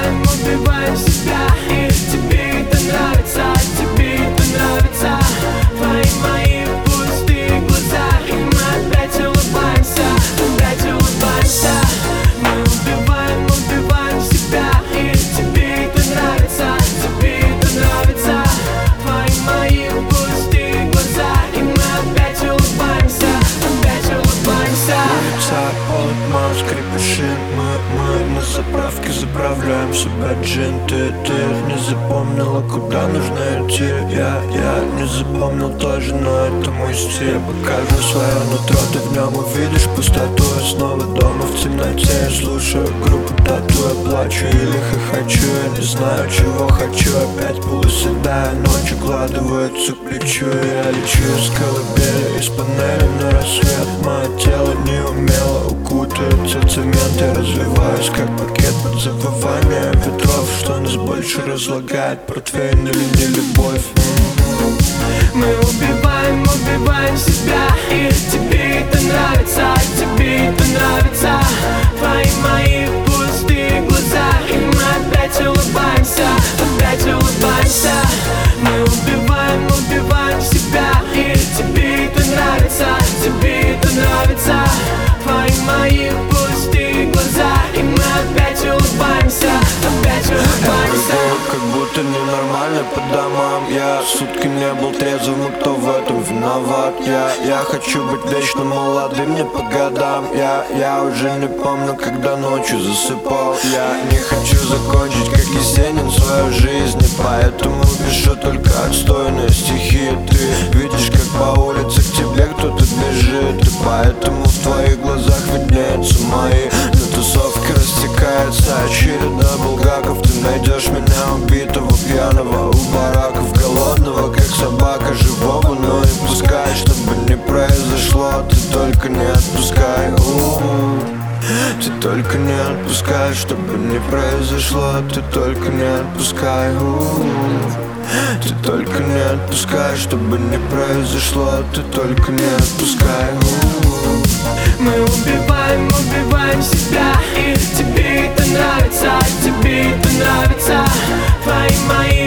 убиваем себя. И тебе это нравится, тебе это нравится. Твои мои пустые глаза, и мы опять улыбаемся, опять улыбаемся. Мы убиваем себя. И тебе это нравится, тебе это нравится. Твои мои пустые глаза, и мы опять улыбаемся, опять улыбаемся. Улица, полотно, скрипиши. Мы на заправке заправляем себя джин. Ты не запомнила, куда нужно идти. Я не запомнил тоже, но это мой стиль. Покажу свое нутро, ты в нем увидишь пустоту. Я снова дома в темноте, я слушаю группу Тату. Я плачу или хохочу, я не знаю, чего хочу. Опять полуседая ночь укладывается к плечу. Я лечу из колыбели, из панели на рассвет. Мое тело неумело укутается в цемент. Я развиваюсь, как пакет под завывание ветров. Что нас больше разлагает, портвейн или не любовь? Мы убиваем себя. И тебе это нравится, тебе это нравится. Твои мои пустые глаза, и мы опять улыбаемся, опять улыбаемся. Мы убиваем себя. И тебе это нравится, тебе это нравится. Твои мои пустые глаза, и мы опять улыбаемся, опять улыбаемся. Как будто ненормально по домам. Я сутки не был трезвым, и кто в этом виноват? Я хочу быть вечно молодым, не по годам. Я уже не помню, когда ночью засыпал. Я не хочу закончить, как Есенин, свою жизнь. И поэтому пишу только отстойные стихи. Ты видишь, как по улице к тебе кто-то бежит. И поэтому в твоих глазах виднеются мои. На тусовке растекается череда булгаков. Ты найдешь меня убитого, пьяного у бараков, голодного, как собака живого. Но и пускай, чтобы не произошло, ты только не отпускай. Ты только не отпускай, чтобы не произошло, ты только не отпускай. Ты только не отпускай, чтобы не произошло, ты только не отпускай. Мы убиваем себя. И тебе это нравится, тебе это нравится. Твои мои